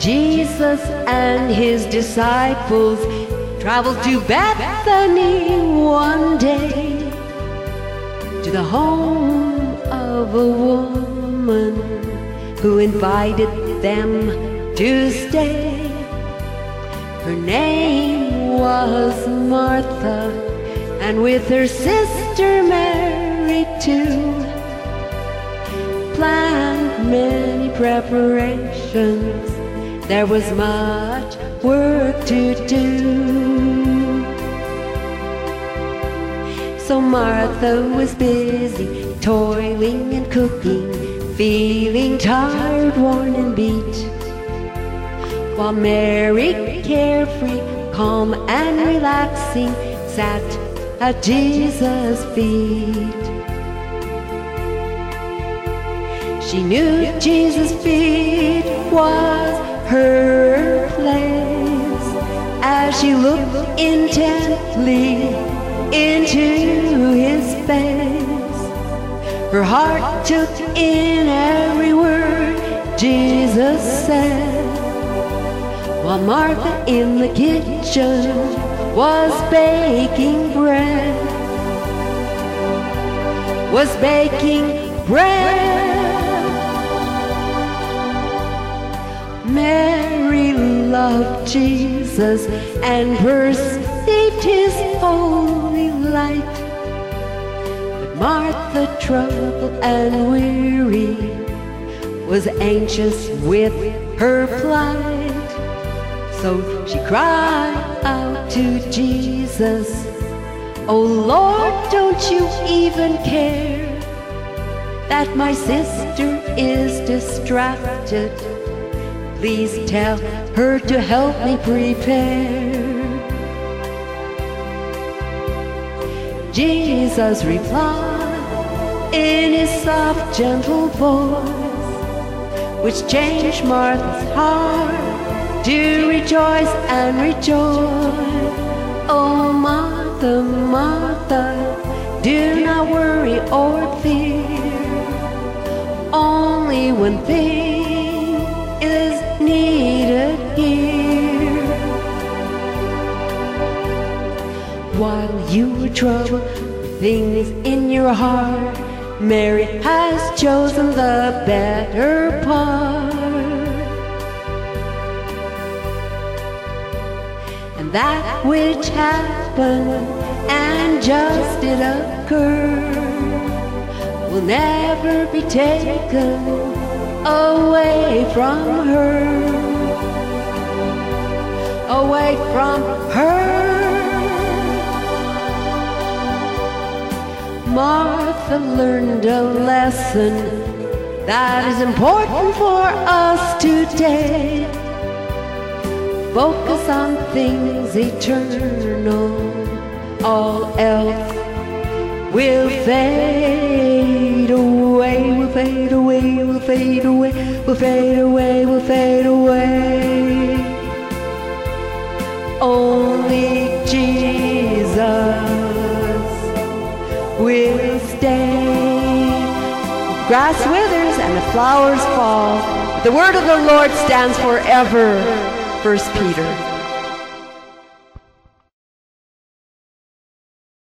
Jesus and his disciples traveled to Bethany one day, to the home of a woman who invited them to stay. Her name was Martha, and with her sister Mary too, planned many preparations. There was much work to do. So Martha was busy toiling and cooking, feeling tired, worn and beat, while Mary, carefree, calm and relaxing, sat at Jesus' feet. She knew Jesus' feet was her place as she looked intently into his face. Her heart took in every word Jesus said, while Martha in the kitchen was baking bread. Mary loved Jesus and perceived his holy light. But Martha, troubled and weary, was anxious with her plight. So she cried out to Jesus, "Oh Lord, don't you even care that my sister is distracted? Please tell her to help me prepare." Jesus replied in his soft, gentle voice, which changed Martha's heart to rejoice and rejoice. "Oh Martha, Martha, do not worry or fear. Only one thing is needed here. While you were troubled with things in your heart, Mary has chosen the better part. And that which happened and just did occur will never be taken away from her. Away from her. Martha learned a lesson that is important for us today. Focus on things eternal. All else will fade away, will fade away, will fade away, will fade away, will fade away. Only Jesus will stay. Grass withers and the flowers fall, but the word of the Lord stands forever. 1 Peter